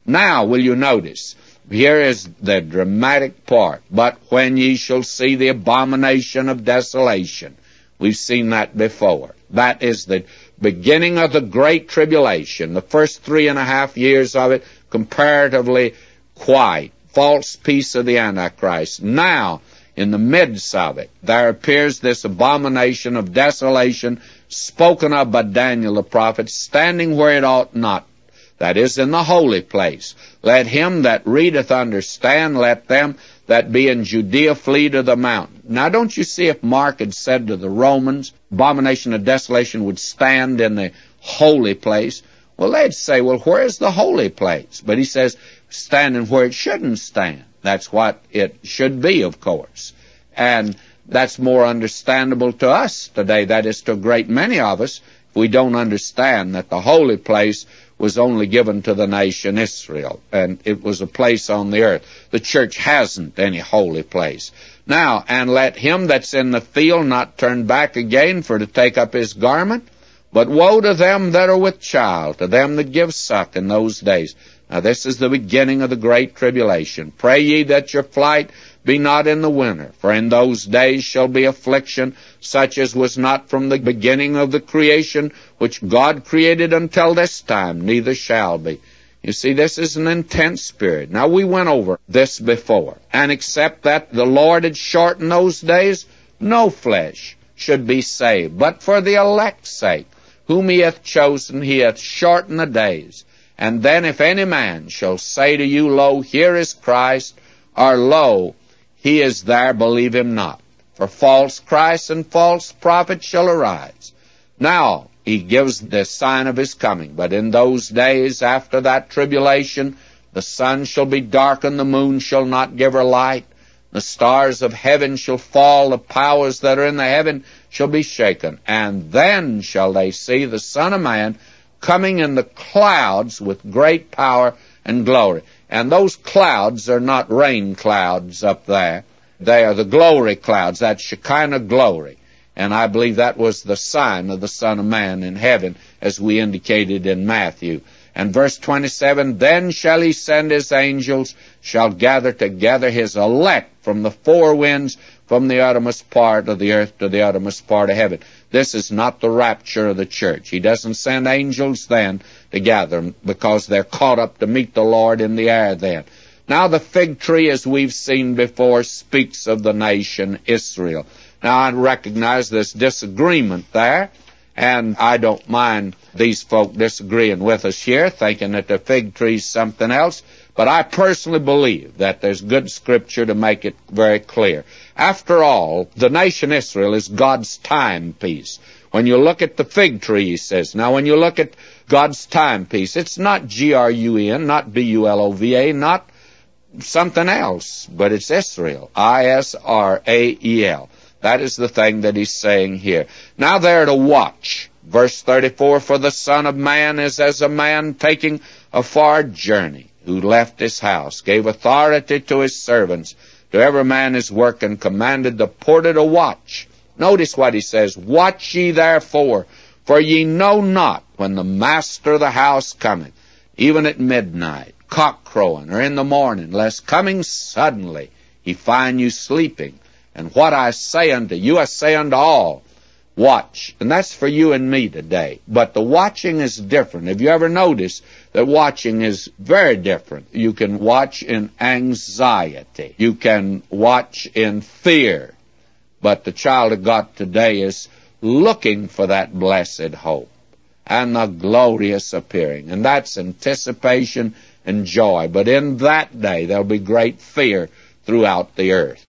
Now, will you notice? Here is the dramatic part. But when ye shall see the abomination of desolation. We've seen that before. That is the beginning of the Great Tribulation. The first 3.5 years of it, comparatively quiet. False peace of the Antichrist. Now, in the midst of it, there appears this abomination of desolation spoken of by Daniel the prophet, standing where it ought not. That is, in the holy place. Let him that readeth understand, let them that be in Judea flee to the mountain. Now, don't you see, if Mark had said to the Romans, abomination of desolation would stand in the holy place, well, they'd say, well, where's the holy place? But he says, standing where it shouldn't stand. That's what it should be, of course. And that's more understandable to us today. That is, to a great many of us, if we don't understand that the holy place was only given to the nation Israel, and it was a place on the earth. The church hasn't any holy place. Now, and let him that's in the field not turn back again for to take up his garment, but woe to them that are with child, to them that give suck in those days. Now, this is the beginning of the great tribulation. Pray ye that your flight be not in the winter, for in those days shall be affliction, such as was not from the beginning of the creation, which God created until this time, neither shall be. You see, this is an intense spirit. Now, we went over this before, and except that the Lord had shortened those days, no flesh should be saved. But for the elect's sake, whom he hath chosen, he hath shortened the days. And then if any man shall say to you, Lo, here is Christ, or Lo, he is there, believe him not. For false Christ and false prophets shall arise. Now, he gives the sign of his coming. But in those days, after that tribulation, the sun shall be darkened, the moon shall not give her light, the stars of heaven shall fall, the powers that are in the heaven shall be shaken. And then shall they see the Son of Man coming in the clouds with great power and glory. And those clouds are not rain clouds up there. They are the glory clouds, that Shekinah glory. And I believe that was the sign of the Son of Man in heaven, as we indicated in Matthew. And verse 27, Then shall he send his angels, shall gather together his elect from the four winds, from the uttermost part of the earth to the uttermost part of heaven. This is not the rapture of the church. He doesn't send angels then to gather them, because they're caught up to meet the Lord in the air then. Now the fig tree, as we've seen before, speaks of the nation Israel. Now I recognize this disagreement there, and I don't mind these folk disagreeing with us here, thinking that the fig tree is something else, but I personally believe that there's good scripture to make it very clear. After all, the nation Israel is God's timepiece. When you look at the fig tree, he says, now when you look at God's timepiece, it's not G-R-U-N, not B-U-L-O-V-A, not something else, but it's Israel, I-S-R-A-E-L. That is the thing that he's saying here. Now they're to watch. Verse 34, For the Son of Man is as a man taking a far journey, who left his house, gave authority to his servants, to every man his work, and commanded the porter to watch. Notice what he says, Watch ye therefore, for ye know not when the master of the house cometh, even at midnight, cock crowing, or in the morning, lest coming suddenly he find you sleeping. And what I say unto you, I say unto all, watch. And that's for you and me today. But the watching is different. Have you ever noticed that watching is very different? You can watch in anxiety. You can watch in fear. But the child of God today is looking for that blessed hope and the glorious appearing. And that's anticipation and joy. But in that day, there'll be great fear throughout the earth.